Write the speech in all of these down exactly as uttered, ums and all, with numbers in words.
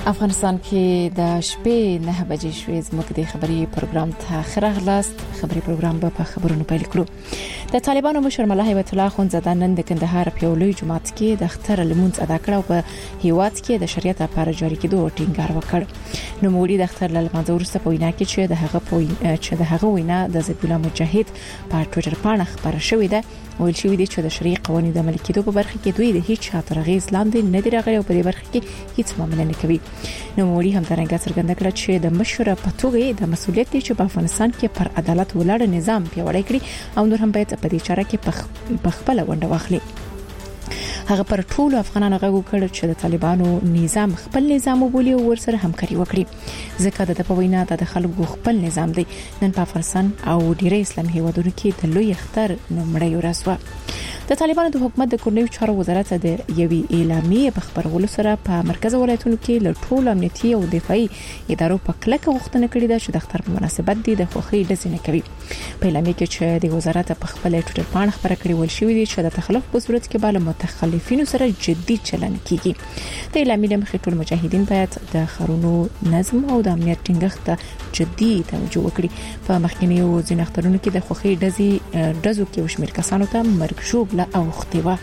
افغانستان کې د شپې نه بجې شوې زموږ د خبري پروګرام ته خراغلاست. خبري پروګرام به په خبرونو پیل کړو. د طالبانو مشر ملا هیبت الله خونزاده نن د کندهار په لوی جماعت کې د اختر لمونځ ادا کړ او په هیواد کې د شریعت لپاره جاری کېدو ټینګار وکړ. نو مولي د اختر لمانځه وروسته په وینا کې چې د هغه په چې د هغه وینا د ضد الله مجاهد په ټوئیټر باندې خبره شوې ده. ویل شوې دي چې د شریع قوانینو د عملي کېدو په برخه کې دوی د هیڅ چا ترغیز لاندې نه دی راغلي او په دې برخه کې هیڅ معاملې نه کوي. نو مولي هم درنګه څرګنده کړه چې د مشر په توګه د مسولیت دی چې په افغانستان کې پر عدالت ولاړ نظام پیاوړی کړي او نور هم باید په دې چاره کې په خپل ونډه واخلي. هغه پر ټولو افغانانو غوښتل کړ چې د طالبانو نظام خپل نظام وبولي او ورسره همکاري وکړي ځکه د په وینا د خلکو خپل نظام دی. نن په افغانستان او ډیری اسلامي هیوادونو کې د لوی اختر نومړی ورځ و. د طالبانو د حکومت د کورنیو چارو وزارت د یوې اعلامیې په خبرولو سره په مرکز ولایتونو کې له ټولو امنیتي او دفاعي ادارو په کلکه غوښتنه کړې ده چې د اختر په مناسبت د خوښۍ ډزې نه کوي. په اعلامیه کې چې د وزارت په خپل ټوئیټر باندې خبره کړې ول شوې دي چې د تخلف په صورت کې به متخلفینو سره جدي چلند کیږي. د اعلامیې مخې ټول مجاهدین باید د خرونو نظم او د امنیت ټینګښت ته جدي توجه وکړي. په مخکینیو ځینو اخترونو کې د خوښۍ ډزې ډزو کې وشمیر کسانو ته مرګ شوب او اختیوا.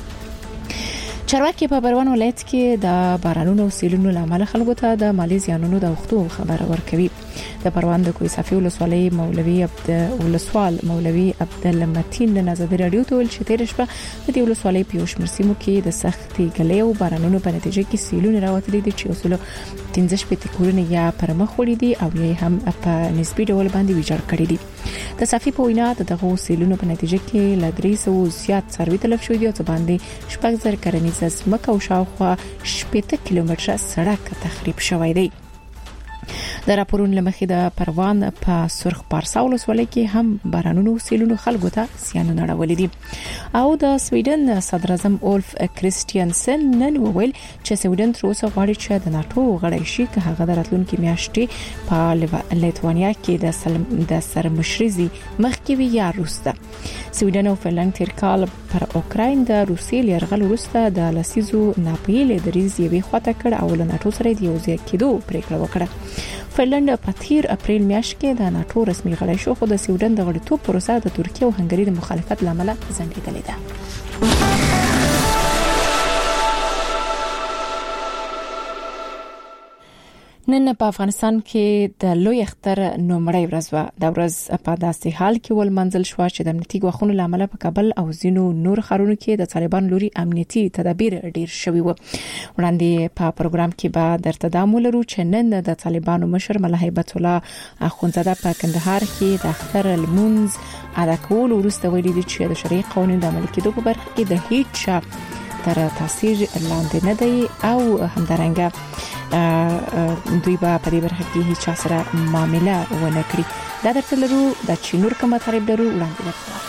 چارواکي په پروان ولایت کې د بارانونو او سیلونو لامل خلکو ته د مالی زیانونو د وختو خبر ورکوي. د پروان د کوی صافي ولسوالۍ مولوي عبد ولسوال مولوي عبد المتین د نظر رادیو ته ول چې تیر شپه د دې ولسوالۍ په یوشمیر سیمو کې د سختي ګلې او بارانونو په نتیجه کې سیلونه راوتلي دي چې اصول پنځه شپې کورونه یا پرمخ وړي دي او یې هم په نسبي ډول باندې ویجاړ کړي دي. د صافي په وینا دغه سیلونو په نتیجه کې لدري سو زیات څاروي تلف شوی دي او باندې شپږ زر کرنیز ځمکه او شاوخوا شپږ کیلومتره سړک تخریب شوی دی. د راپورونو لمخې د پروان په سرخ پارسا ولسوالۍ کې هم بارانونو سیلونو خلکو ته زیانونه اړولي دي. او د سویډن صدر اعظم اولف کریستیانسن نن وویل چې سویډن تر اوسه غواړي چې د ناتو غړی شي که هغه د راتلونکي میاشتې په لیتوانیا کې د سلم د سرمشرزي مخکې وي یا روسته. سویډن او فنلند تیر کال پر اوکراین د روسیې لرغل وروسته د لسیزو ناپیل دریز یوې خواته کړ او له ناتو سره د یو ځای کېدو پریکړه وکړه. فنلند په تیر اپریل میاشت کې د ناتو رسمي غړی شو خو د سویډن د غړیتوب پروسه د ترکیه او هنګری د مخالفت لامل ځنډېدلې ده. نن په افغانستان کې د لوی اختر نومړی ورځ و. د ورځ په داسې حال کې ول منځل شو چې د امنیتي غوښتنو لامل په کابل او ځینو نور ښارونو کې د طالبان لوري امنیتي تدابیر ډیر شوي و. وړاندې په پروګرام کې به درته دا مولرو چې نن د طالبانو مشر ملا هیبت الله خونزاده په کندهار کې د اختر لمونځ ادا کول وروسته ویلي دي چې د شریع قوانینو د عملي کېدو په برخه کې د هیڅ چا تر تاثیر لاندې نه دی او همدارنګه دوی به په دې برخه کې هیڅ سره معاملې ونه کړي. دا درته لرو د چینور کومه طریق درو وړاندې وکړه.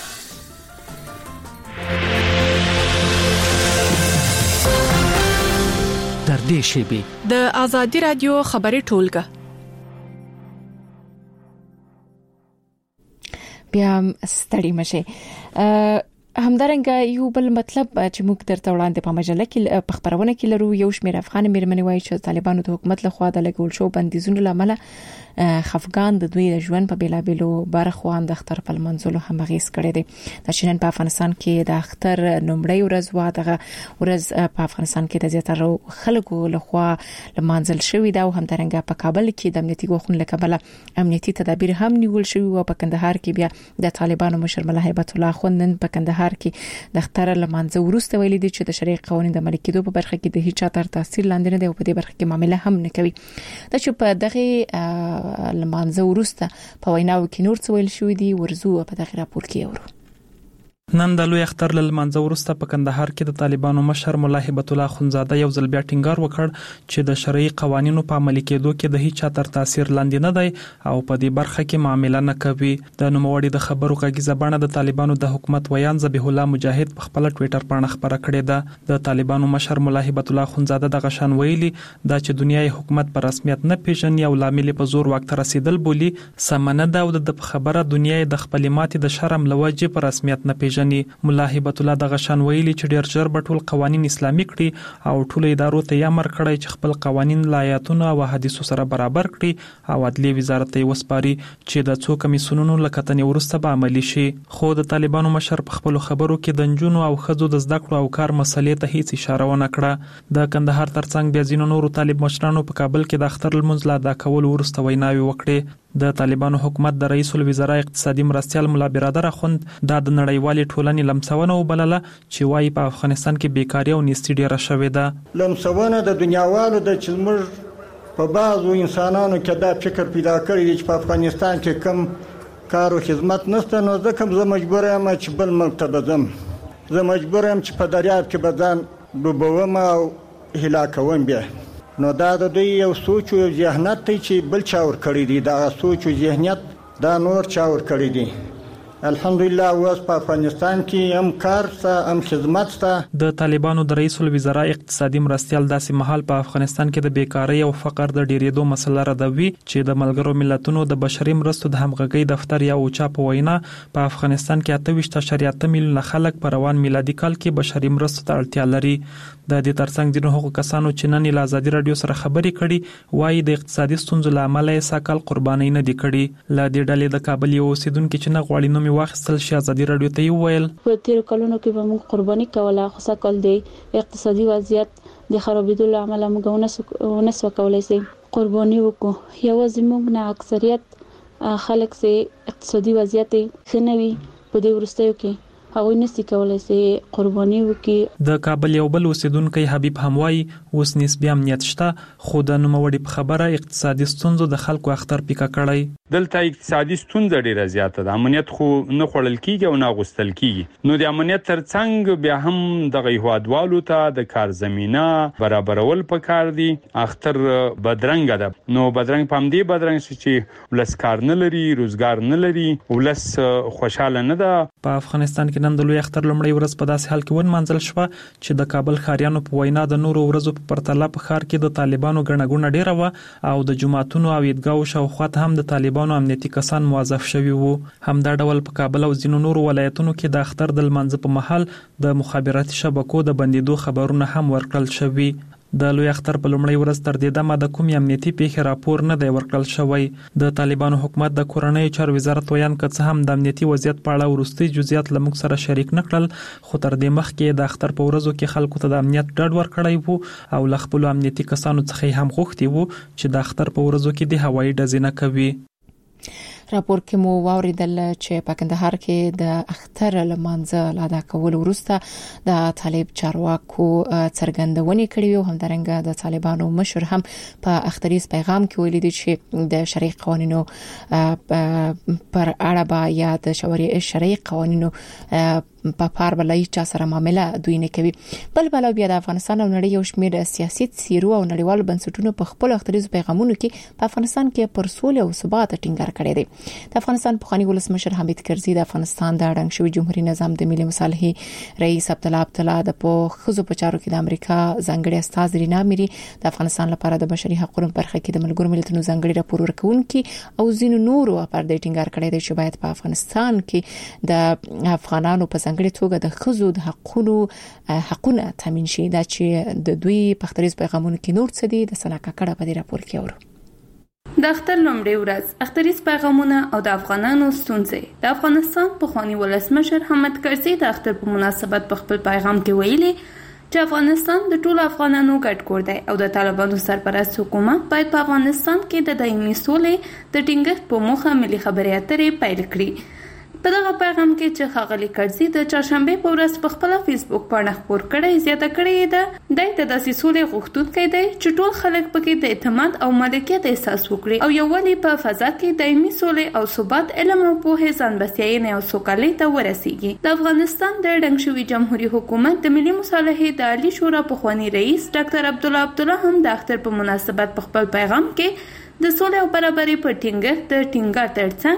در دې شیبي د آزادي رادیو خبري ټولګه بیا ستړي مشه. همدارنګه یو بل مطلب چې موږ درته وړاندې په مجله کې په خبرونه کې لرو یو شمېر افغان میرمنې وایي چې طالبانو د حکومت لخوا د لګول شو بندیزونو لامل خفګان د دوی د ژوند په بیلابېلو برخو د اختر په منځلو هم غیس کړي دي. د شنن په افغانستان کې د اختر نومړی ورځ و. دغه ورځ په افغانستان کې د زیاتره خلکو لخوا لمانځل شوې ده او همدارنګه په کابل کې د امنیتي غوښتنو لکه امنیتي تدابیر هم نیول شوي او په کندهار کې بیا د طالبانو مشر ملا هیبت الله خونن په کندهار کې د اختر لمانځه وروسته ویلي دي چې د شریع قوانینو د عملي کېدو په برخه کې د هیڅ تر تاثیر لاندې نه دی او په دې برخه کې معاملې هم نه کوي. دا چې په دغه لمانځه وروسته په ویناو کې نور څه ویل شوې دي ورزو په دغه راپور کې اورو. نن د لوی اختر لمانځه وروسته په کندهار کې د طالبانو مشر ملا هیبت الله خونزاده یو ځل بیا ټینګار وکړ چې د شرعي قوانینو په عملي کېدو کې د هیڅ تر تاثیر لاندې نه دی او په دې برخه کې معاملې نه کوي. د نوموړي د خبرو غږیزه بڼه د طالبانو د حکومت ویان ذبیح الله مجاهد په خپل ټوئیټر باندې خبره کړې ده. د طالبانو مشر ملا هیبت الله خونزاده د غشان ویلي دا چې دنیاي حکومت په رسمیت نه پیژني او لامل په زور وخت رسیدل بولی سمنه ده او د خبره دنیاي د خپل ماتې د شرم لوجه په رسمیت نه پیژني. پیژني. مولا هیبت الله د غشان ویلي چې ډیر ژر به ټول قوانين اسلامي کړي او ټول ادارو ته یې امر کړی چې خپل قوانين له آیاتونو او حدیثو سره برابر کړي او عدلي وزارت ته وسپاري چې د څو کمیسیونونو لکتنې ورسته به عملی شي. خو د طالبانو مشر په خپل خبرو کې د نجونو او ښځو د زده کړو او کار مسلې ته هیڅ اشاره ونه کړه. د کندهار ترڅنګ بیا ځینو نورو طالب مشرانو په کابل کې د اختر لمونځ لا ادا کول ورسته ویناوي وکړي. د طالبانو حکومت د رئیس الوزرا اقتصادي مرستيال مولا برادر اخوند د نړیوالې ټولنې لمسونه وبلله چې وايي په افغانستان کې بیکاری او نیستي ډیره شوې ده. لمسونه د دنیاوالو د چلمر په بعضو انسانانو کې دا فکر پیدا کړی دی چې په افغانستان کې کم کار او خدمت نشته، نو ځکه زه مجبور یم چې بل ملک ته بځم. زه مجبور یم چې په دریاب کې بدن ډوبوم او هلاکوم بیا. نو دا د دوی یو سوچ او ذهنیت دی چې بل چا ور کړی دی. دا سوچ او ذهنیت دا نور چا ور کړی دی. الحمدلله اوس په افغانستان کې هم کار سره هم خدمت سره. د طالبانو د رئیس الوزرا اقتصادي مرستيال داسې محل په افغانستان کې د بیکاری او فقر د ډیریدو مسله ردوي چې د ملګرو ملتونو د بشري مرستو د همغږي دفتر یا اوچا په وینا په افغانستان کې اته ویشت اعشاریه اته میلیونه خلک په روان میلادي کال کې بشري مرستو ته اړتیا لري. د دې ترڅنګ د حقوقو کسانو چې نن له ازادي رادیو سره خبرې کړي وایي د اقتصادي ستونزو له امله یې ساکال قرباني نه دي کړي. له دې ډلې د کابل یو اوسیدونکو چې نه غواړي نو می واخیستل شي ازادي رادیو ته ویل په تیر کلونو کې به موږ قرباني کوله، خو ساکال دی اقتصادي وضعیت د خرابېدو له امله موږ ونسو کولای شي قرباني وکړو. یوازې موږ نه اکثریت خلک سي اقتصادي وضعیت خنوي په دې ورستیو کې هغه نسي کولای شي قرباني وکړي. د کابل یو بل اوسیدونکو حبیب هموای اوس نسبی امنیت شته، خو د نوموړي په خبره اقتصادي ستونزو د خلکو اختر پیکا کړی. دلته اقتصادي ستونزه ډیره زیاته ده. امنیت خو نه خړل کیږي او نه غوستل کیږي. نو د امنیت ترڅنګ بیا هم د غیوادوالو ته د کار زمينه برابرول پکار دي. اختر بدرنګ ده. نو بدرنګ پام دی بدرنګ چې ولس کار نه لري، روزګار نه لري، ولس خوشاله نه ده. په افغانستان کې نن د لوی اختر لومړی ورځ په داسې حال کې ون منځل شو چې د کابل ښاریانو په وینا د نورو ورځو په پرتله په ښار کې د طالبانو ګڼګونه ډیره و او د جماعتونو او عیدګاو شاوخوا هم د طالبانو امنیتي کسان موظف شوي وو. همدا ډول په کابل او ځینو نورو ولایتونو کې د اختر د لمانځه په مهال د مخابراتي شبکو د بندیدو خبرونه هم ورکړل شوي. د لوی اختر په لومړی ورځ تر دې دمه د کوم امنیتي پیښې راپور نه دی ورکړل شوی. د طالبانو حکومت د کورنۍ چارو وزارت ویان کڅ هم د امنیتي وضعیت په اړه ورستي جزئیات لمک سره شریک نکړل، خو تر دې مخکې د اختر په ورځو کې خلکو ته د امنیت ډاډ ورکړی وو او ل خپل امنیتي کسانو څخه هم غوښتي وو چې د اختر په ورځو کې د هوایي ډزې نه کوي. راپور کې مو واوریدل چې په کندهار کې د اختر لمانځه لادا کول وروسته د طالب چارواکو څرګندونې کړې او همدارنګه د طالبانو مشر هم په اختریز پیغام کې ویلي دي چې د شرعي قوانینو پر اړه با یا د شرعي قوانینو په پار بلای چا سره معاملې دوی نه کوي. بل بل بیا د افغانستان او نړۍ یو شمېر سیاسي څیرو او نړیوال بنسټونو په خپل اختریز پیغامونو کې په افغانستان کې پر سولې او ثبات ټینګار کړی دی. د افغانستان پخوانی ولسمشر حامد کرزي د افغانستان د اړنګ شوی جمهوریت نظام د ملي مصالحې رئیس عبدالله عبدالله د په خزو په چارو کې د امریکا ځانګړي استاذ رینا میری د افغانستان لپاره د بشري حقوقو برخه کې د ملګرو ملتونو ځانګړي راپور ورکونکي او ځینو نورو پر د ټینګار کړی دی چې باید په افغانستان کې د افغانانو په ځانګړي توګه د خزو د حقوقو حقونه تامین شي. دا چې د دوی په اختریز پیغامونو کې نور څه دي د سناکا کړه په دې راپور کې اورو. د اختر لومړی ورځ اختریز پیغامونه او د افغانانو ستونزې. د افغانستان پخوانی ولسمشر حامد کرزي د اختر په مناسبت په خپل پیغام کې ویلي چې افغانستان د ټولو افغانانو ګډ کور دی او د طالبانو سرپرست حکومت باید په افغانستان کې د دایمي سولې د ټینګښت په موخه ملي خبرې اترې پیل کړي. په دغه پیغام کې چې ښاغلي کرزي د چهارشنبه په ورځ په خپل فیسبوک باندې خبر کړی زیاته کړی ده د تداسي سولې غوښتونکي دی چې ټول خلک پکې د اعتماد او ملکیت احساس وکړي او یووالي په فضا کې دایمي سولې او ثبات علم او پوهه ځان بسیاینه او سوکالي ته ورسیږي. د افغانستان د اړنګ شوی جمهوریت حکومت د ملي مصالحې د عالی شورا پخوانی رئیس ډاکټر عبدالله عبدالله هم د اختر په مناسبت په خپل پیغام کې د سولې او برابرۍ په ټینګښت د ټینګار ترڅنګ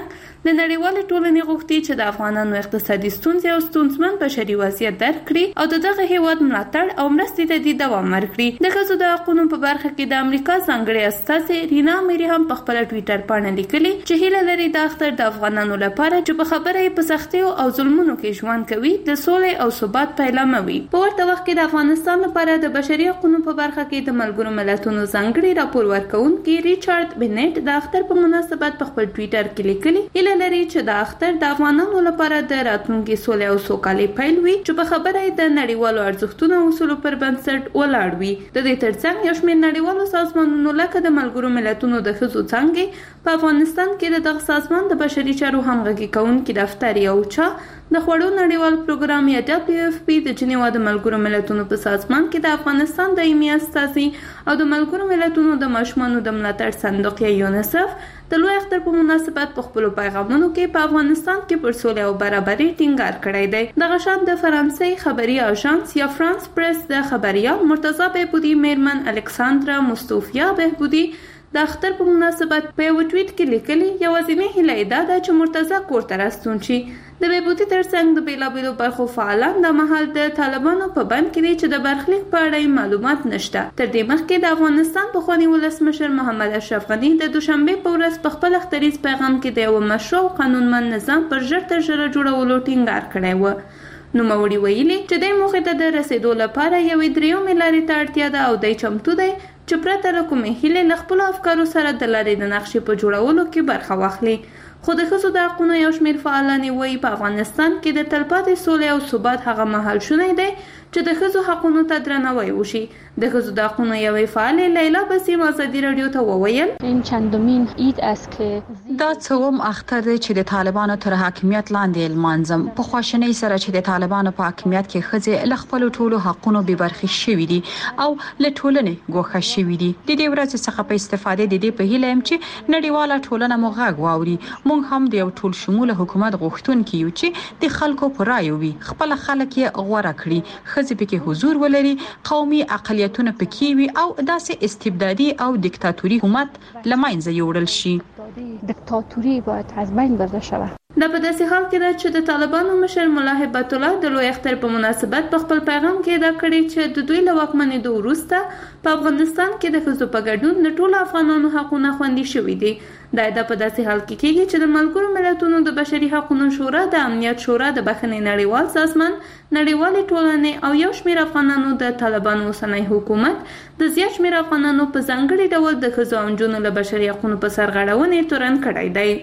د نړیوال ټولنې غوښتي چې د افغانانو اقتصادي ستونزې او ستونزمن بشري وضعیت درک کړي او دغه هیواد ملاتړ او مرستې ته د دوام ورکړي. د ښځو د حقوقو په برخه کې د امریکا ځانګړې استازې رینا میری هم په خپل ټوئیټر باندې لیکلي چې هیله لري د اختر د افغانانو لپاره چې په خبره یې په سختیو او ظلمونو کې ژوند کوي د سولې او ثبات پیلامه وي. په ورته وخت کې د افغانستان لپاره د بشري حقوقو په برخه کې د ملګرو ملتونو ځانګړي راپور ورکونکي ریچارډ بنیټ د اختر په مناسبت په خپل ټوئیټر کې لیکلي هیله لري چې د اختر د افغانانو لپاره د راتلونکي سولې او سوکالۍ پیل وي چې په خبره یې د نړیوالو ارزښتونو او اصولو پر بنسټ ولاړ وي. د دې ترڅنګ یو شمېر نړیوالو سازمانونو لکه د ملګرو ملتونو د ښځو څانګې په افغانستان کې د دغه سازمان د بشري چارو همغږي کوونکي دفتر یو چا د خوړو نړیوال پروګرام یا دبلیو اف پی د جنیوا د ملګرو ملتونو په سازمان کې د افغانستان دایمي استازي او د ملګرو ملتونو د ماشومانو د ملاتړ صندوق یا یونیسف د لوی اختر په مناسبت په خپل پیغامونو کې په افغانستان کې پر سولې او برابرۍ ټینګار کړی دی. دغه شان د فرانسې خبري اژانس یا فرانس پریس د خبريال مرتضی بهبودي میرمن الکساندرا مستوفیا بهبودي د اختر په مناسبت په یو ټویټ کې لیکلي یوازینۍ هیله دا ده چې مرتضی کور ته راستون شي. د بهبودي ترڅنګ د بیلابیلو برخو فعالان د مهال د طالبانو په بند کې دي چې د برخلیک په اړه معلومات نشته. تر دې مخکې د افغانستان پخوانی ولسمشر محمد اشرف غني د دوشنبه په ورځ په خپل اختریز پیغام کې د یو مشروع قانونمند نظام پر ژر تر ژره جوړولو ټینګار کړی و. نوموړي ویلي چې د موخې ته د رسیدو لپاره یوې دریمې لارې ته اړتیا ده او دی چمتو دی چې پرته له کومې هیلې له خپلو افکارو سره د لارې د نقشې په جوړولو کې برخه واخلي. خو د ښځو د حقونو یو شمېر فعالان وایي په افغانستان کې د تلپاتې سولې او ثبات هغه مهال شونی دی چې د ښځو حقونو ته درناوی وشي. د ښځو د حقونو یوې فعالې لیلا بسیم ازادي رادیو ته وویل این چندمین عید است که دا څوم اختر دی چې د طالبانو تر حاکمیت لاندې لمانځم. په خواشنۍ سره چې د طالبانو په حاکمیت کې ښځې له خپل ټولو حقونو بې برخې شوي دي او له ټولنې ګوښه شوي دي. د دې ورځ څخه په استفادې د دې په هیله يم چې نړیواله ټولنه مو غږ واوري. موږ هم د یو ټول شموله حکومت غوښتونکي یو چې د خلکو پر رایو وي، خپل خلک یې غوړه کړي، ښځې پکې حضور ولري، قومي اقلیتونه پکې وي او داسې استبدادي او دیکتاتوري حکومت لمنځه یوړل شي. دیکتاتوری باید از بین برده شود. دا په داسې حال کې ده چې د طالبانو مشر ملا هیبت الله د لوی اختر په مناسبت په خپل پیغام کې دا کړی چې د دوی له واکمنېدو وروسته په افغانستان کې د ښځو په ګډون د ټولو افغانانو حقونه خوندي شوي دي. دا د په داسې حال کې کېږي چې د ملګرو ملتونو د بشري حقوقو شورا، د امنیت شورا، د بخښنې نړیوال سازمان، نړیوالې ټولنې او یو شمېر افغانانو د طالبانو اوسنی حکومت د زیات شمېر افغانانو په ځانګړي ډول د ښځو او نجونو له بشري حقوقو په سرغړونې تورن کړی دی.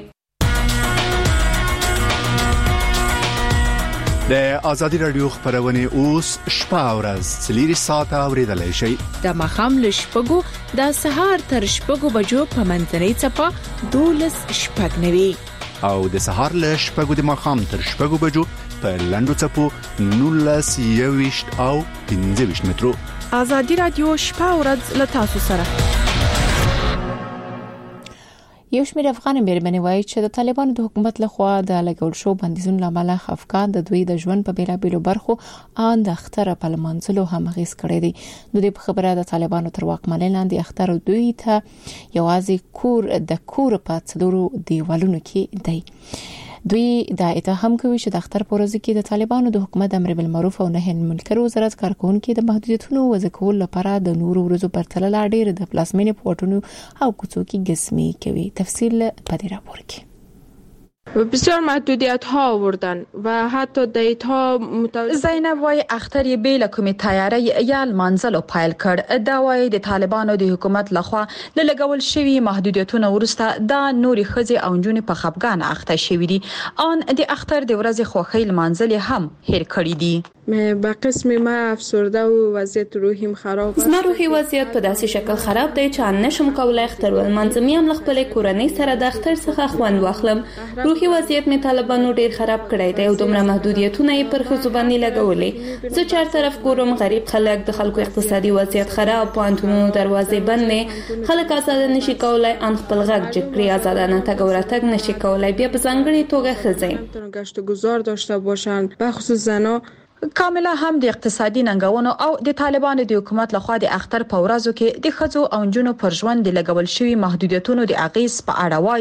د آزادي رادیو خبرونه اوس شپه او ورځ څلور ساعته اوریدلای شئ. د مخام له شپږو د سهار تر شپږو بجو په منځنۍ چپه دولس شپږ نوي او د سهار له شپږو د مخام تر شپږو بجو په لندو چپو نولس یويشت او پنځه ویشت مترو. آزادي رادیو شپه او ورځ له تاسو سره. یو شمېر افغان میرمنې وایي چې د طالبانو د حکومت لخوا د لګول شو بندیزونو لامل افغان د دوی د ژوند په بیلابیلو برخو ان د اختر په لمانځلو هم غیس کړی دی. د دې په خبره د طالبانو تر واکمنۍ لاندې اختر دوی ته یوازې کور د کور په څلورو دیوالونو کې دی. دوی دا اتهام کوي چې د اختر په ورځ کې د طالبانو د حکومت امر بالمعروف او نهي عن المنکر وزارت کارکونکو د محدودیتونو وضع کول لپاره د نورو ورځو په پرتله ډېر د پلاسمینې پورټونو او کوڅو کې ګسمي کوي. تفصیل په دې راپور کې بسیار محدودیت ها آوردن و حتی دیت ها متوسط. زینب وای اختر یې بیل کومې تیاری یا منزل پایل کړ. دا وای د طالبانو د حکومت لخوا د لګول شوی محدودیتونو ورسته دا نوري خځې او جنې په خپګان اخته شوې دي. ان د اختر د ورځې خوخیل منزل هم هیر کړی دي. با قسم ما افسرده و وضعیت روحیم خراب است. زما روحي وضعیت په داسې شکل خراب دی چې ان نشم کولای اختر ولمانځم یم له خپلې کورنۍ سره د اختر څخه خوند واخلم. روحي وضعیت می طالبانو ډیر خراب کړی دی او دومره محدودیتونه یې پر ښځو باندې لګولې. زه چار طرف ګورم غریب خلک، د خلکو اقتصادي وضعیت خراب، پوهنتونونو دروازې بندې، خلک آزاد نشي کولای ان خپل غږ جګ کړي، آزادانه تګ او راتګ نشي کولای، بیا په ځانګړي توګه ښځې گشت و گذار داشته باشند، به خصوص زنا. کاملا هم د اقتصادي ننګونو او د طالبانو د حکومت لخوا د اختر په ورځو کې د ښځو او نجونو پر ژوند د لګول شوی محدودیتونو د اغیز په اړه وایي.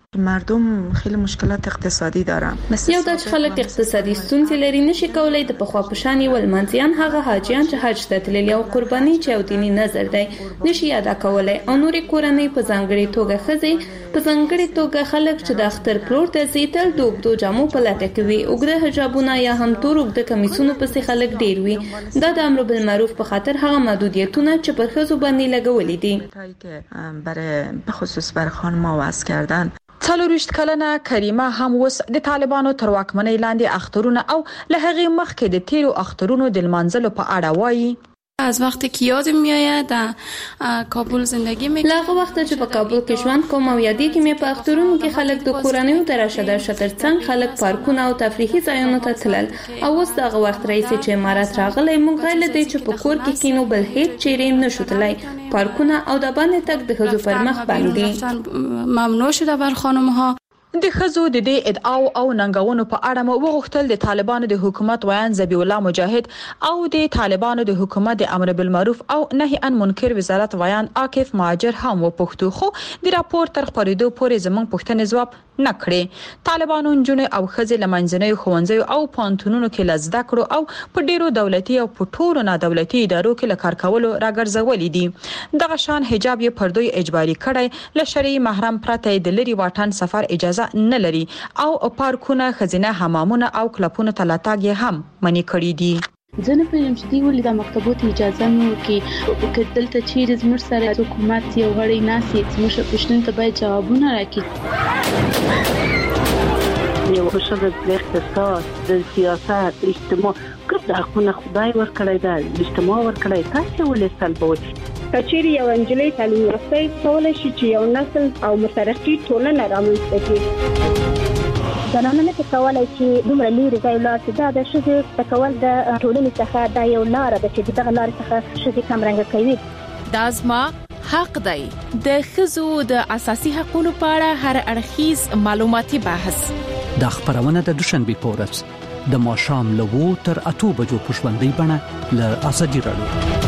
مردم خیلی مشکلات اقتصادی دارن. یو د خلک اقتصادي ستونزې لري نشي کولای د پخوا پشان ول منځیان هغه حاجیان چې حج ته تللي او قرباني چې او دینی نظر دی نشي ادا کولای او نوري کورنۍ په ځانګړي توګه خزي په ځانګړي توګه خلک چې د اختر پلور ته زیتل دوب دو جامو په لټه کوي وګړه حجابونه یا هم تور وګړه کمیسونو په خلک ډیر وي دا د امر بالمعروف په خاطر هغه محدودیتونه چې پر خزو باندې لګولې دي برای به خصوص بر خانم‌ها وضع کردن. څلورشت کلنه کریمه هم اوس د طالبانو تر واکمنۍ لاندې اخترونه او له هغې مخکې د تیرو اخترونو د لمانځلو په اړه وایي. از وقتی که یادم میآید در کابل زندگی میکنم. لاغه وخت چې په کابل کې ژوند کوم او یادې کې مې په اخترونو کې خلک د کورنیو تر شدر شتر څنګه خلک پارکونه او تفریحي ځایونو ته تلل او اوس دغه وخت رئیس چې امارات راغلی مونږ غل دی چې په کور کې کینو بل هیڅ چیرې نشو تلای پارکونه او د باندې تک د حضور پر مخ باندې ممنوع شده بر خانم ها. د خزو د دې ادعاو او ننګونو په اړه مو وغوښتل د طالبانو د حکومت ویان ذبی الله مجاهد او د طالبانو د حکومت د امر بالمعروف او نهي عن منکر وزارت ویان عاکف مهاجر هم وپوښتو خو د راپور تر خبرېدو پورې زموږ پوښتنې جواب نه کړې. طالبانو جنونو او خزې لمنځنۍ خوندزي او پانتونونو کې لزده کړو او په ډیرو دولتي او په ټولو نه دولتي ادارو کې لکار کولو راګرځولې دي. دغه شان حجاب یې پردوی اجباري کړی ل شرعي محرم پرته د لری واټن سفر اجازه نه لري او پارکونه خزینه حمامونه او کلبونه تلاتاګ هم منی کړی دي. ځنه په یم چې دی ولې د مکتبونو اجازه مو کې وکړل ته چیرې زموږ سره حکومت یو غړی ناسي زموږ پښتون ته باید جوابونه راکړي. یو شوه د اقتصاد د سیاست اجتماع کله خو خدای ورکړی دا اجتماع ورکړی تاسو ولې سلبوي کچېری یو انجلۍ تعلیم یافته کولای شي چې یو نسل او مترقي ټولنه رامنځته کړي. زنانه نه کولای چې دومره لري ځای لا چې دا د شذ تکول د ټولنې څخه دا یو لار ده چې دغه لار څخه شذ کم رنګ کوي. دا زما حق دی. د خزو د اساسي حقوقو په اړه هر اړخیز معلوماتي بحث د خبرونه د دوشنبه پورز د ماشام لوو تر اتو بجو پښوندې بڼه ل ازادي راډیو.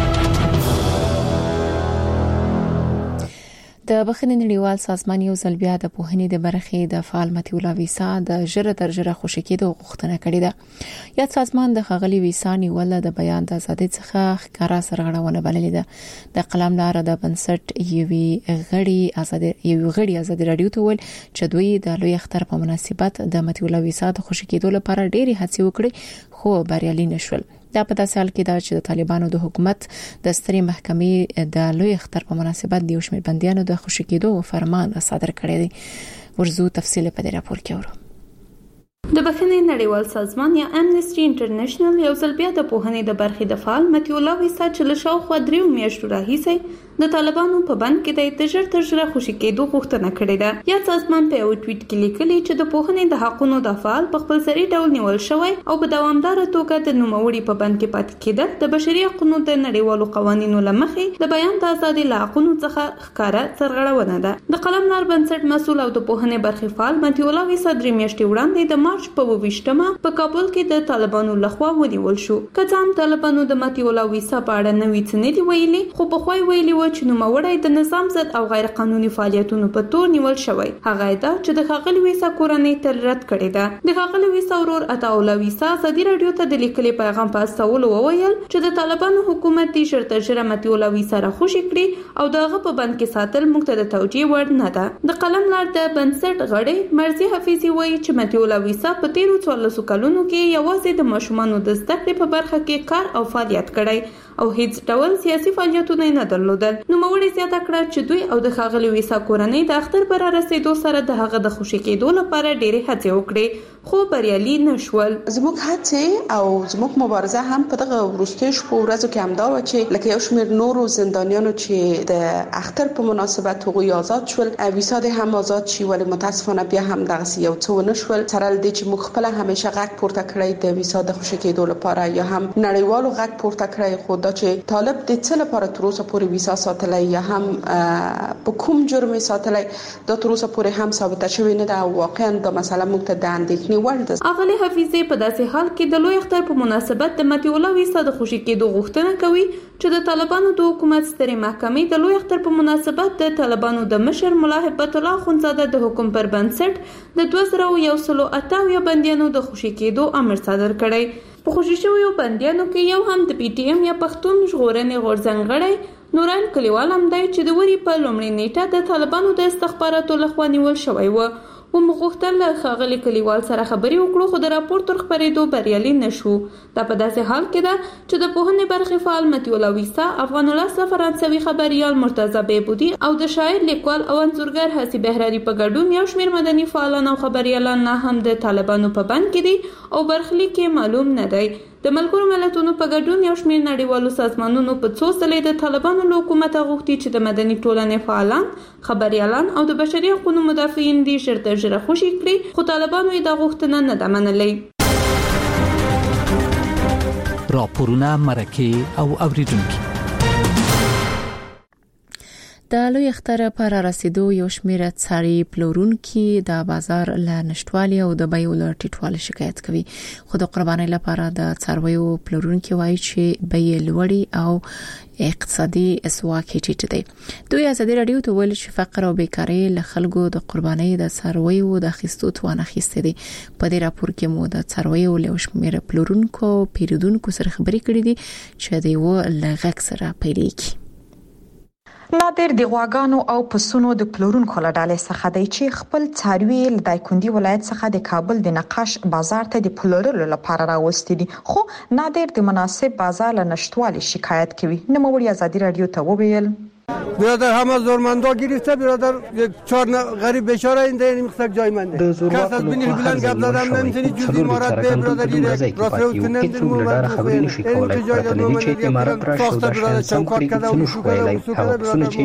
د بخښنې نړیوال سازمان یو ځل بیا د پوهنې د برخې د فعال متي الله ویسا د ژره تر ژره خوشی کېدو غوښتنه کړې ده. یا سازمان د خغلی ویسا نیول د بیان د ازادۍ څخه ښکارا سرغړونه بللې ده. د قلم لار د بنسټ یوي غړي ازادي یو غړي ازادي رادیو ته ول چې دوی د لوی اختر په مناسبت د متي الله ویسا د خوشی کېدو لپاره ډېری هڅې وکړي خو بریالي نشول. دا په داسې حال کې دا چې د طالبانو د حکومت د سترې محکمې د لوی اختر په مناسبت د یو شمېر بندیانو د خوشی کېدو فرمان صادر کړی دی. ورزو تفصیل په دې راپور کې اورو. د بخښنې نړیوال سازمان یا امنیسټي انټرنیشنل یو ځل بیا د پوهنې د برخې د فعال متي الله ویسا چې له شاوخوا دریو میاشتو راهیسې د طالبانو په بند کې د ژر تر ژره خوشی کېدو غوښتنه کړې ده. یا سازمان په یو ټویټ کې لیکلي چې د پوهنې د حقوقو د فعال په خپل سری ډول نیول شوی او په دوامدار توګه د نوموړي په بند کې پاتې کېدل د بشري حقوقو د نړیوالو قوانینو لمخې د بیان د ازادۍ له حقوقو څخه ښکارا سرغړونه ده. د قلم لار بنسټ مسول او د پوهنې برخې فعال متي الله ویسا درې میاشتې وړاندې د مارچ په ویشتمه په کابل کې د طالبانو لخوا ونیول شو. کله هم طالبانو د متي الله ویسا په اړه نوې څه نه دی ویلي خو په خوای ویلي و چې نوموړی د نظام ضد او غیر قانوني فعالیتونو په تور نیول شوی. هغه دا چې د خغلی ویسا کورنۍ تر رد کړی ده. د خغلی ویسا ورور عطا الله ویسا ازادي رادیو ته د لیکلي پیغام په استول وویل چې د طالبانو حکومت د شرط ژره متي الله ویسا را خوشی کړی او دغه په بند کې ساتل موږ ته د توجیه وړ نه ده. د قلم لار د بنسټ غړي مرزي حفیظي وایي چې متي الله ویسا په تیرو څوارلسو کلونو کې یوازې د ماشومانو د زده کړې په برخه کې کار او فعالیت کړی او هیڅ ډول سیاسي فعالیتونه نه درلودل. نو موري زیاته کړه چې دوی او د خاغلی ویسا کورنۍ د اختر پر رسیدو سره د هغه د خوشی کېدو لپاره ډېرې هڅې وکړې خو بریالي نشول. زموږ هڅې او زموږ مبارزه هم په دغه وروستیو شپو ورځو کې همدا و چې لکه یو شمېر نورو زندانیانو چې د اختر په مناسبت هغوی آزاد شول ویسا د هم آزاد شي ولې متاسفانه بیا هم دغه یو څه ونه شول. سره دې چې موږ خپل همیشه غږ پورته کړی د ویسا د خوشی کېدو لپاره یا هم نړیوالو غږ پورته کړی خو دا چې طالب د څه لپاره تر اوسه پورې ویسا ساتلای یا هم په کوم جرم ساتلای دا تر اوسه پورې هم ثابت شوی نه ده او واقعا دا مسله موږ ته د اندېښنې اندېښنې وړ ده. اغلې حفیظه په داسې حال کې د لوی اختر په مناسبت د مطیع الله ویسا د خوشي کېدو غوښتنه کوي چې د طالبانو د حکومت سترې محکمې د لوی اختر په مناسبت د طالبانو د مشر ملا هیبت الله خونزاده د حکم پر بنسټ د دوه زره یو سل او اته اویا بندیانو د خوشي کېدو امر صادر کړی. په خوشي شویو بندیانو کې یو هم د پی ټی ایم یا پښتون ژغورنې غورځنګ غړی نوران کلیوال هم دی چې د وري په لومړۍ نیټه د طالبانو د استخباراتو لخوا نیول شوی و. و مغوښتل له ښاغلي کلیوال سره خبرې وکړو خو د راپور تر خپرېدو بریالي نشو. دا په داسې حال کې ده چې د پوهنې برخې فعال مطیع الله ویسا، افغان الاسره فرانسوي خبریال مرتضی بهبودي او د شاعر لیکوال او انځورګر حسی بهراري په ګډون یو شمېر مدني فعالان او خبریالان نه هم د طالبانو په بند کې دي او برخلیک یې معلوم نه دی. د ملګرو ملتونو په ګډون یو شمېر نړیوالو سازمانونو په څو ځلې د طالبانو له حکومته غوښتي چې د مدني ټولنې فعالان، خبریالان او د بشري حقوقو مدافعین دي ژر تر ژره خوشي کړي، خو طالبانو یې دا غوښتنه نه ده منلې. راپورونه، مرکې او اوریدونکي د لوی اختر پر رسیدو یو شمېر څاروي پلورونکي د بازار له نشټوالي او د بیو له ټیټوالي شکایت کوي. خو د قربانۍ لپاره د څارویو پلورونکي وایي چې بیې لوړې او اقتصادي اسواق ټیټ دي. دوی ازادي رادیو ته ویل چې فقر او بیکاري له خلکو د قربانۍ د څارویو د اخیستو توان اخیستي دي. په دې راپور کې مو د څارویو له شمېر پلورونکو پیرودونکو سره خبرې کړې دي چې دوی و لغک سره پیلېږي. نادر د غواګانو او پسونو د پلورونکو له ډلې څخه دی چې خپل څاروي له دایکندي ولایت څخه د کابل د نقاش بازار ته د پلورلو لپاره راوستي دي. خو نادر د مناسب بازار له نشټوالي شکایت کوي. نوموړي ازادي رادیو ته وویل برادر همه زورمندا گرفته برادر یک چهار غریب بیچاره اینده این مخصک جای منده کس از بینی بلند گپ زدن نمیتونی جزی مارد به برادری راسته و تنم در مومد بخویر این که جای در مومد یک ساخته برادر چمکار کده و شو کده و شو کده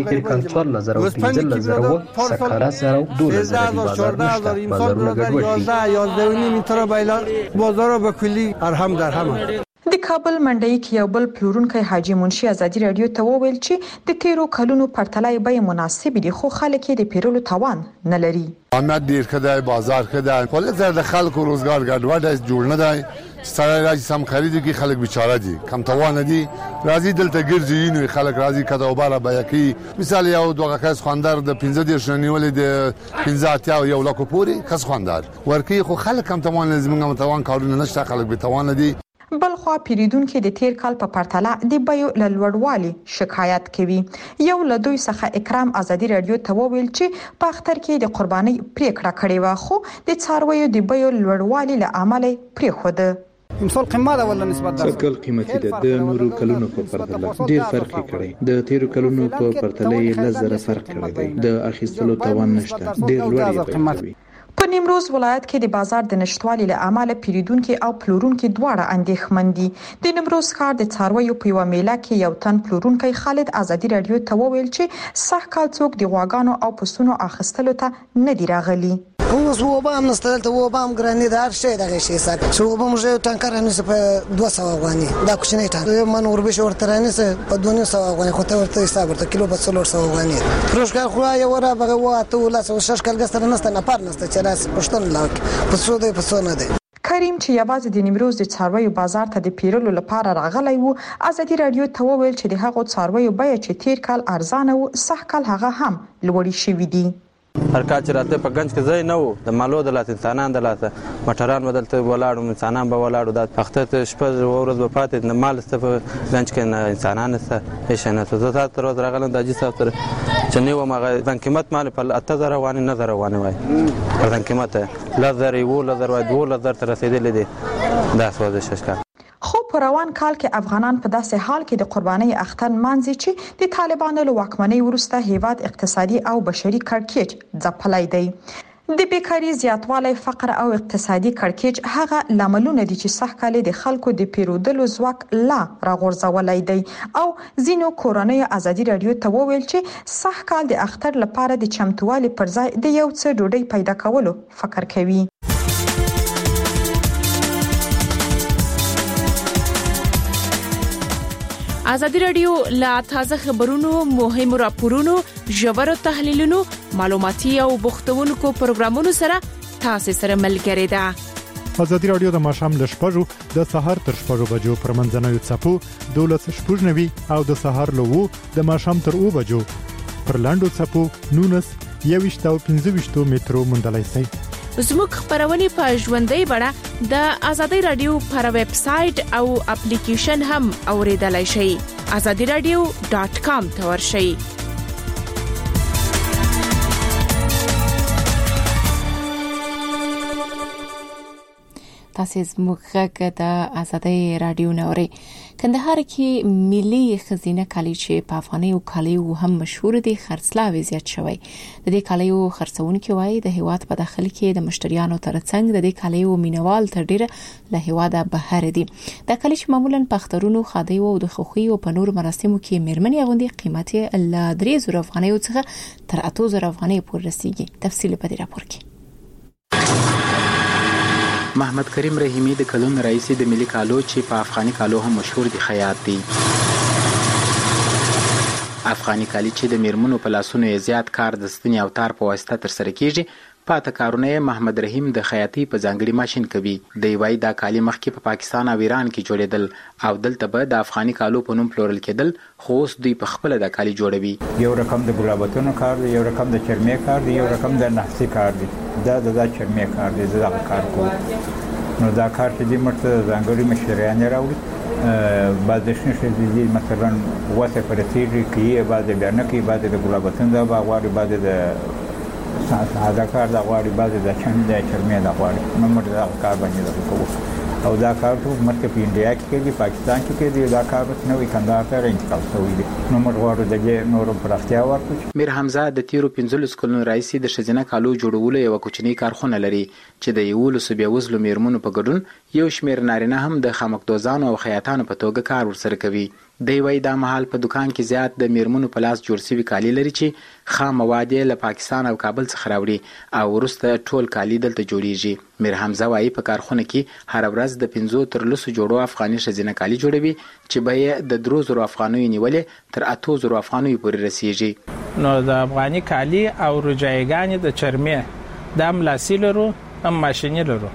برادر وسپنی کی برادر پارسال سیزده هزار چهارده هزار امسال برادر یازده یازده و نیم این طرح بایلا بازار با کلی ارهم در همه. د کابل منډي کې یو بل پلورونکی حاجی منشي ازادي رادیو ته وویل چې د تیرو کلونو پرتلای به مناسب دي خو خلک د پیرولو توان نه لري. آمد دیر کده بازار کده کل زرد خلک و روزگار ګډوډ جوړ نه دی. سره راځي سم خریدو کې خلک بیچاره دي کم توان دي راځي دلته ګرځي نو خلک راځي کده وباله بیاکي مثال یو دوه کس خواندار د پنځه دیرش نیولې د پنځه اتیا یو لکو پوري کس خواندار ورکی خو خلک کم توان لازم کم توان کارونه نشته خلک به توان دي. بلخوا پیریدونکو د تیر کال په پرتله د بیو له لوړوالي شکایت کوي. یو له دوی څخه اکرام ازادي رادیو ته وویل چې په اختر کې د قرباني پریکړه کړې و خو د څارویو د بیو لوړوالي له امله پریخوده. امسال قیمت ولا نسبت ده سکل قیمتي ده د نورو کلونو په پرتله ډیر فرق کړي د تیرو کلونو په پرتله لزر فرق کړي دی د اخیستلو توان نشته ډیر لوړ قیمت. په نیمروز ولایت کې د بازار د نشټوالي له امله پیریدونکو او پلورونکو دواړه اندېښمن دي. د نیمروز ښار د څارویو په یو میله کې یو تن پلورونکی خالد ازادي رادیو ته وویل چې صح کال څوک د غواګانو او پسونو اخیستلو ته نه دی راغلی. اوس وبام نستلته وبام ګرانی دار شي دغه شي سات شو وبام جو ټانکر نه په دوه سوه افغاني دا کوچنی ټانک من وربش ورته رانیسه په دوه سوه افغاني خو ته ورته حساب ورته کیلو په څلور سوه افغاني پروشکار خو یا ورا بغه واته ولا شش کال ګستر نسته نه پار نسته چې راس پښتون لاک په سو دی په سو نه دی. کریم چې یوازې د نیمروز د څارویو بازار ته د پیرلو لپاره راغلی وو ازادي رادیو ته وویل چې د هغو څارویو بیه چې تیر کال ارزانه وو صح کال هغه هم لوړی شوی دی. هر کال چې راته په گنج کې ځای نه وو د مالو د لاس انسانان د لاس مټران بدلته ولاړو انسانان به ولاړو د وخت شپه ورځ په پاتې نه مال ست په گنج کې نه انسانان ست هیڅ نه ته زه تر ورځ راغلم د اجي صاحب سره چې نو مغه د قیمت مال په اته زره وانه نظر وانه وای پر د قیمت لزر یو لزر وای دوه لزر تر رسیدلې دي دا سوځ ششکا. خو په روان کال کې افغانان په داسې حال کې د قربانۍ اختر مانځي چې د طالبانو له واکمنۍ وروسته هیواد اقتصادي او بشري کړکېچ ځپلای دی. د بیکاری زیاتوالی، فقر او اقتصادي کړکېچ هغه لاملونه دي چې صح کال د خلکو د پیرودلو ځواک لا راغورځولای دی او ځینو کورنۍ ازادي رادیو ته وویل چې صح کال د اختر لپاره د چمتووالي پر ځای د یو څه ډوډۍ پیدا کولو فکر کوي. ازادي رادیو لا تازه خبرونو، مهمو راپورونو، ژورو تحلیلونو، معلوماتي او بوختونکو پروګرامونو سره تاسو سره ملګری ده. ازادي رادیو د ماښام ل شپږو د سهار تر شپږو بجو پر منځنوي څپو دولس شپږنوي او د سهار له وو د ماښام تر اوو بجو پر لاندو څپو نونس یويشت او پنځه ویشت مترو مندلای شي. زموږ خبرونه په ژوندۍ بڼه د ازادي رادیو پر ویب سټ او اپلیکیشن هم اوریدلای شئ. azadi radio dot com ته ورشئ. تاسو زموږ غږ د ازادي رادیو نوري کندهار کې ملي خزینه کالی چې په افغاني کالیو هم مشهور دي خرڅلاوي زیات شوی. د دې کالیو خرڅونکو وایي د هیواد په داخل کې د مشتریانو ترڅنګ د دې کالیو مینوال تر ډیره له هیواده بهر دي. د کالی چې معمولا په اخترونو خادي او د خوخي او په نور مراسمو کې میرمنې غوندي قیمت ل درې زره افغانیو څخه تر اته زره افغانۍ پورې رسیدي. تفصیل په دې راپور کې. محمد کریم رحیمی د کلون رئیس د ملي کالو چې په افغاني کالو هم مشهور دي خیاط دي. افغاني کالی چې د میرمنو په لاسونو زیات کار د ستنې او تار په واسطه تر سره کیږي، پاته کارونه محمد رحیم د خیاطي په ځانګړي ماشين کوي. دی وای دا کالی مخکې په پا پاکستان او ایران کې جوړېدل او دلته به د افغاني کالو په نوم پلورل کېدل، خو اوس دوی په خپل د کالی جوړوي. یو رقم د ګلابتونو کار دی، یو رقم د چرمې کار دی، یو رقم د نحسي کار دی. دا د چرمې کار دی، دا کار کوي. نو دا کار چې د مرته ځانګړي مشریان راوړي، بعض شنه دي مثلا واسه پرتیږي کې بعض بیان کې بعض د ګلابتون دا باغواري بعض د ساده کار دا غواړي بعض د چند د چرمې دا غواړي. نو موږ دا کار باندې کوو او دا کار ټول مرکه په انډیا کې دی، پاکستان کې دی، دا کار نو کندهار ته انتقال شوی دی. نو موږ غواړو د دې نورو پراختیا ورکړو. میر حمزه د تیرو پنځلس کلونو رئیس د شزینه کالو جوړولو یو کوچنی کارخونه لري چې د یولو سبیا وزلو میرمنو په ګډون یو شمیر نارینه هم د خامکدوزانو او خیاطانو په توګه کار ورسره کوي. دی وای دا محل په دکان کې زیات د میرمنو په لاس جوړ شوی کالی لري چې خام مواد له پاکستان او کابل څخه راوړي او ورسته ټول کالی دلته جوړیږي. میر حمزه وای په کارخونه کې هر ورځ د پنځو تر لسو جوړو افغاني شزینه کالی جوړوي چې به د درو زرو افغانیو نیولې تر اته زرو افغانیو پورې رسیږي. نو د افغاني کالی او رجایګانې د چرمې د هم لاسی لرو هم ماشیني لرو.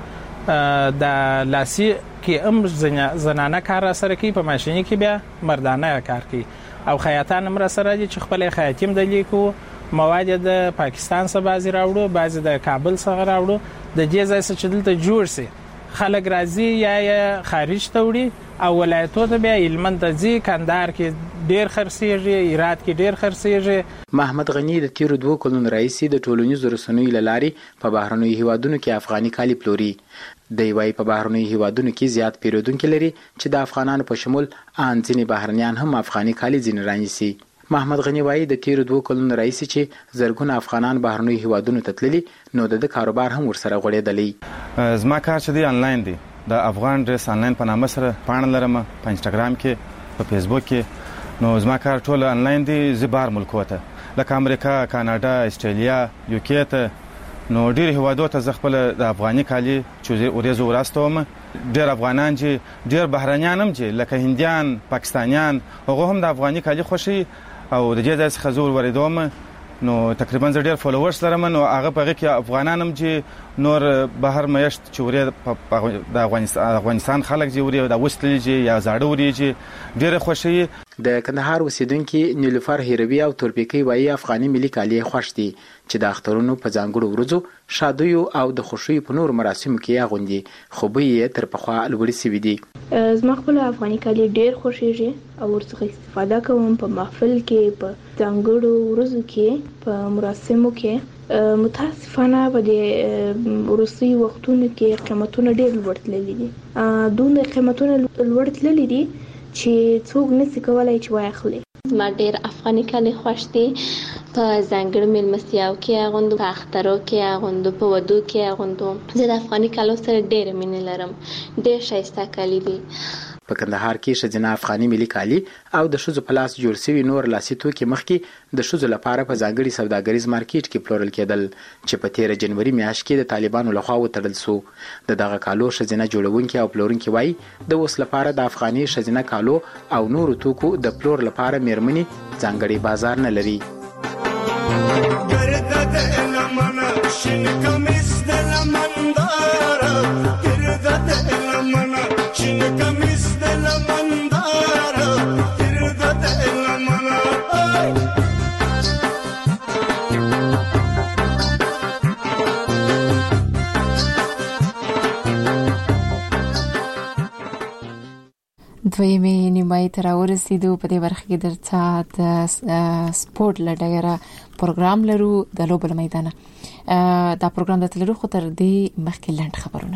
د لاسی کې هم زنانه کار سره کوي، په ماشیني کې بیا مردانه کار کوي او خیاطان هم سره دي چې خپل خیاطیم د لیکو مواد د پاکستان څخه بازي راوړو، بعضي د کابل څخه راوړو. د دې ځای څخه چې دلته جوړ سي خلک راځي یا خارج ته وړي او ولایتو ته بیا هلمند ته ځي، کندهار کې ډیر خرڅېږي، هرات کې ډیر خرڅېږي. محمد غنی د تیرو دوه کلونو رئیس د ټولنیزو رسنیو لاري په بهرنیو هیوادونو کې افغاني کالی پلوري. دی وای په بهرنیو هیوادونو کې زیات پیرودونکو لري چې د افغانانو په شمول ان ځینې بهرنیان هم افغاني کالی ځینې رانیسي. محمد غنی وای د تیرو دوه کلونو رئیس چې زرګونه افغانان بهرنیو هیوادونو ته تللي، نو د کاروبار هم ورسره غوړېدلی. زما کار چې دی انلاین دی، د افغان ډریس انلاین په نامه سره پاڼه لرم په انستګرام کې، په فیسبوک کې. نو زما کار ټول انلاین دی، زبار ملکو ته لکه امریکا، کاناډا، استرالیا، یوکې ته. نو ډیر هیوادو ته ځ خپل د افغاني کالی چې ورېزو وراستوم. ډیر افغانان چې ډیر بهرنیان هم چې لکه هندیان، پاکستانیان، هغه هم د افغاني کالی خوشي او د دې ځای څخه زور وریدوم. نو تقریبا زه ډیر فالوورز لرم. نو هغه په هغه کې افغانان هم چې نور بهر میشت چې ورې د افغانستان خلک چې ورې د وستل چې یا زاړه ورې چې ډیر خوشي. د کندهار اوسیدونکو نیلوفر هیروی او تورپیکی وایي افغاني ملي کالی خوښ دي چې د اخترونو په ځانګړو ورځو، شادیو او د خوشیو په نور مراسمو کې اغوندي، خو به یې تر پخوا لوړې سوي دي. زما خپل افغاني کالی ډیر خوښیږي او ورڅخه استفاده کوم په محفل کې، په ځانګړو ورځو کې، په مراسمو کې. متاسفانه په دې وروستي وختونو کې قیمتونه ډیر لوړ تللي دي. دوی قیمتونه لوړ تللي دي چې څوک نشي کولای چې واخلي. ما ډیر افغاني کالی خوښ دي، په ځانګړو میلمستیاو کې اغوندو، په اخترو کې اغوندو، په ودو کې اغوندو. زه د افغاني کالو سره ډیره مینه لرم، ډیر ښایسته کالی دي. په کندهار کې ښځینه افغاني ملي کالي او د ښځو په لاس جوړ شوي نور لاسي توکي مخکې د ښځو لپاره په ځانګړي سوداګریز مارکیټ کې پلورل کېدل چې په تیره جنوري میاشت کې د طالبانو لخوا وتړل شو. د دغه کالو ښځینه جوړونکي او پلورونکي وایي د اوس لپاره د افغاني ښځینه کالو او نورو توکو د پلور لپاره میرمنې ځانګړي بازار نه لري. دویمه نیمه تر ورسېدو. په دې برخه کې درته د سپورت لډایره پروګرام لرو د لوبل میدان. دا پروګرام د تلرو خو تر دې مخکې لاند خبرونه